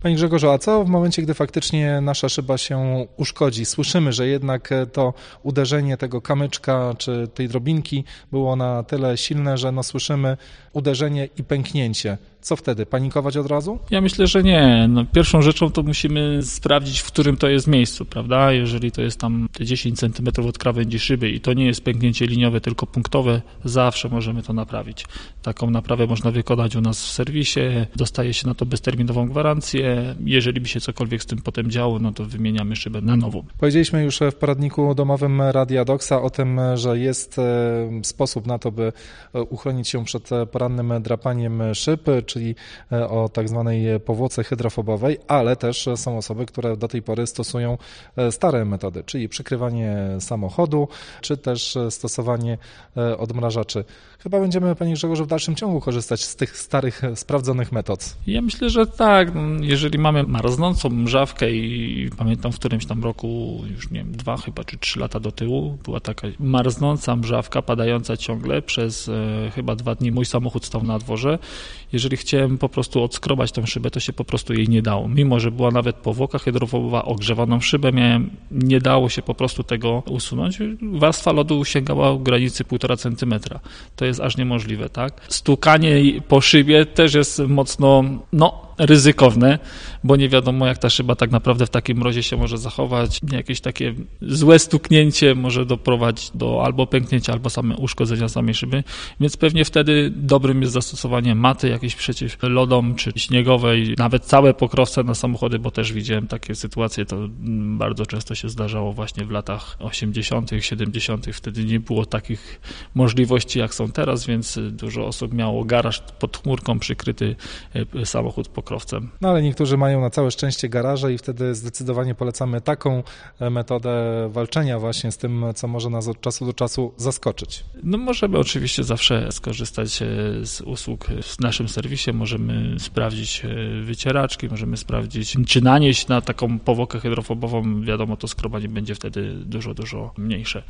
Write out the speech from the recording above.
Panie Grzegorzu, a co w momencie, gdy faktycznie nasza szyba się uszkodzi? Słyszymy, że jednak to uderzenie tego kamyczka czy tej drobinki było na tyle silne, że słyszymy uderzenie i pęknięcie. Co wtedy? Panikować od razu? Ja myślę, że nie. Pierwszą rzeczą to musimy sprawdzić, w którym to jest miejscu, prawda? Jeżeli to jest tam te 10 cm od krawędzi szyby i to nie jest pęknięcie liniowe, tylko punktowe, zawsze możemy to naprawić. Taką naprawę można wykonać u nas w serwisie, dostaje się na to bezterminową gwarancję. Jeżeli by się cokolwiek z tym potem działo, to wymieniamy szybę na nową. Powiedzieliśmy już w poradniku domowym Radia Doxa o tym, że jest sposób na to, by uchronić się przed porannym drapaniem szyb, czyli o tak zwanej powłoce hydrofobowej, ale też są osoby, które do tej pory stosują stare metody, czyli przykrywanie samochodu, czy też stosowanie odmrażaczy. Chyba będziemy, panie Grzegorzu, w dalszym ciągu korzystać z tych starych, sprawdzonych metod. Ja myślę, że tak. Jeżeli mamy marznącą mrzawkę i pamiętam w którymś tam roku, już nie wiem, 2 chyba czy 3 lata do tyłu, była taka marznąca mrzawka, padająca ciągle przez chyba 2 dni. Mój samochód stał na dworze. Jeżeli chciałem po prostu odskrobać tą szybę, to się po prostu jej nie dało. Mimo że była nawet powłoka hydrofobowa, ogrzewaną szybę miałem, nie dało się po prostu tego usunąć. Warstwa lodu sięgała granicy 1,5 cm. To jest aż niemożliwe, tak? Stukanie po szybie też jest mocno, ryzykowne, bo nie wiadomo, jak ta szyba tak naprawdę w takim mrozie się może zachować. Jakieś takie złe stuknięcie może doprowadzić do albo pęknięcia, albo uszkodzenia samej szyby, więc pewnie wtedy dobrym jest zastosowanie maty jakiejś przeciw lodom, czy śniegowej, nawet całe pokrowce na samochody, bo też widziałem takie sytuacje, to bardzo często się zdarzało właśnie w latach 80., 70., wtedy nie było takich możliwości, jak są teraz, więc dużo osób miało garaż pod chmurką przykryty samochód pokrowcem. Ale niektórzy mają na całe szczęście garaże i wtedy zdecydowanie polecamy taką metodę walczenia właśnie z tym, co może nas od czasu do czasu zaskoczyć. Możemy oczywiście zawsze skorzystać z usług w naszym serwisie, możemy sprawdzić wycieraczki, możemy sprawdzić, czy nanieść na taką powłokę hydrofobową, wiadomo, to skrobanie będzie wtedy dużo, dużo mniejsze.